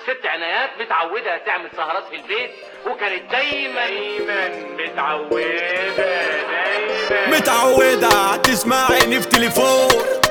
ست عنايات متعودة تعمل سهرات في البيت، وكانت دايما متعودة تسمعيني في تليفون،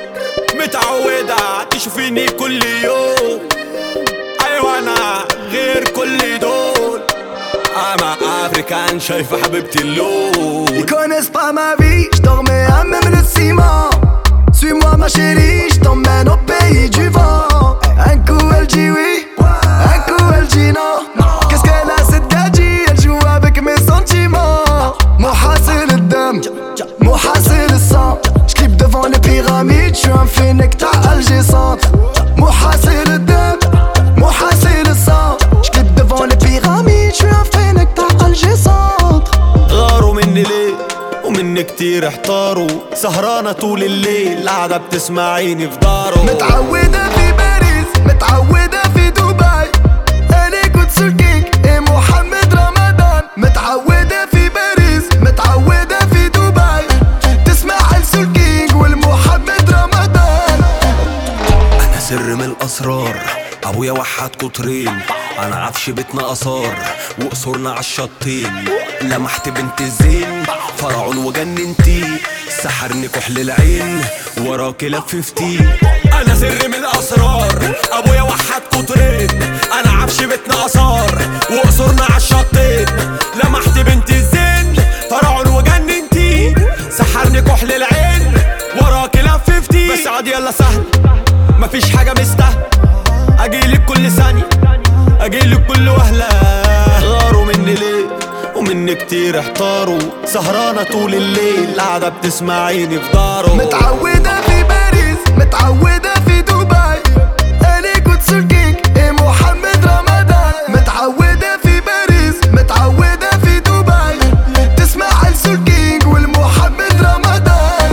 متعودة تشوفيني كل يوم. أيوة أنا غير كل دول، أنا أفريكان شايفة حبيبتي اللون. Ils connaissent pas ma vie, j'dormais à même le ciment. Suis-moi ma chérie, j't'emmène au pays du vent. Un coup elle dit oui, un coup elle dit non. Qu'est-ce qu'elle a cette gadji, elle joue avec mes sentiments. محاصيل الدم, محاصيل السang. J'clippe devant les pyramides, j'suis un fennec تاع Alger Centre. محاصيل الدم, محاصيل السang. J'clippe devant les pyramides, j'suis un fennec تاع Alger Centre. غاروا مني ليه ومني كتير احتاروا، سهرانة طول الليل قاعدة بتسمعيني في داره. متعودة في باريس، متعودة في دبي. أنا كنت سلكينج إيه محمد رمضان. متعودة في باريس، متعودة في دبي. تسمع السلكينج والمحمد رمضان. أنا سر من الأسرار، أبويا وحد قطرين. أنا عفش بيتنا أثار وقصورنا عالشطين. لمحت بنت الزين فرعون وجننتي، سحرني كحل العين وراكي لففتي. أنا سر من الأسرار، أبويا وحد قطرين. أنا عفش بيتنا أثار وقصورنا عالشطين. لمحت بنت الزين فرعون وجننتي، سحرني كحل العين وراكي لففتي. بس عادي يلا سهل، مفيش حاجة مستاهل. أجيلك كل ثانية، أجيلك كل وهلة. غاروا مني ليه ومني كتير احتاروا، سهرانة طول الليل قاعدة بتسمعيني في داره. متعودة في باريس، متعودة في دبي. أنا كنت سلكينج إيه محمد رمضان. متعودة في باريس، متعودة في دبي. تسمع السلكينج والمحمد رمضان.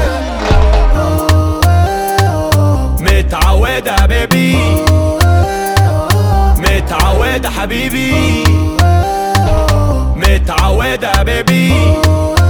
متعودة بيبي، متعودة حبيبي، متعودة بيبي.